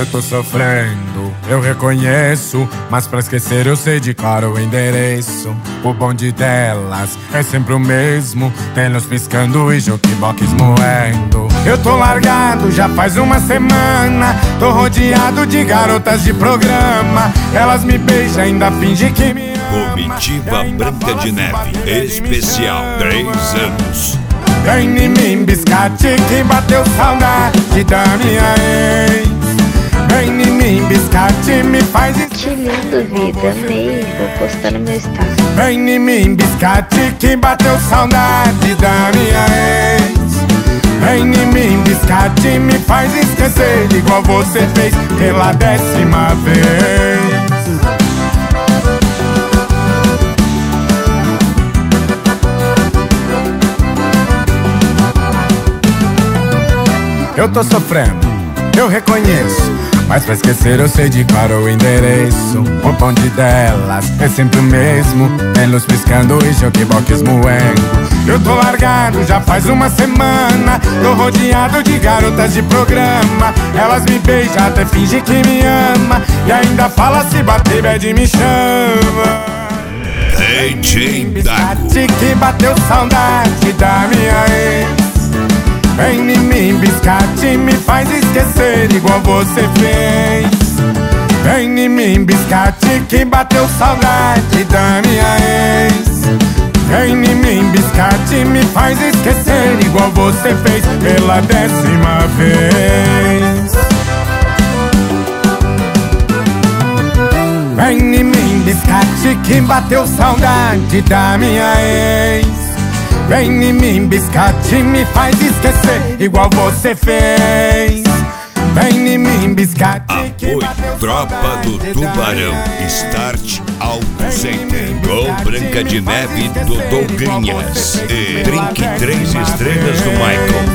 tô sofrendo, eu reconheço, mas pra esquecer eu sei de cor o endereço. O bonde delas é sempre o mesmo, telos piscando e jukebox moendo. Eu tô largado já faz uma semana, tô rodeado de garotas de programa. Elas me beijam, ainda fingem que me ama. Comitiva Branca de Neve, especial 3 anos. Vem em mim, biscate, que bateu saudade da minha ex. Vem em mim, biscate, me faz... Que lindo, vida, amei, vou postar no meu status. Vem em mim, biscate, que bateu saudade da minha ex. Vem em mim, biscate, me faz esquecer, igual você fez pela 10ª vez. Eu tô sofrendo, eu reconheço, mas pra esquecer eu sei de cor o endereço. O bonde delas é sempre o mesmo, tem luz piscando e jukebox moendo. Eu tô largado já faz uma semana, tô rodeado de garotas de programa. Elas me beijam, até fingem que me ama, e ainda fala se bater bad me chama. DJ Dago, que bateu saudade da minha ex. Vem em mim, biscate, me faz esquecer, igual você fez. Vem em mim, biscate, que bateu saudade da minha ex. Vem em mim, biscate, me faz esquecer, igual você fez pela 10ª vez. Vem em mim, biscate, que bateu saudade da minha ex. Vem em mim, biscate, me faz esquecer, igual você fez. Vem em mim, biscate. Apoio Tropa do Tubarão, Start Auto Center, com Branca de Neve do Douglinhas e Drink 3 estrelas do Michael.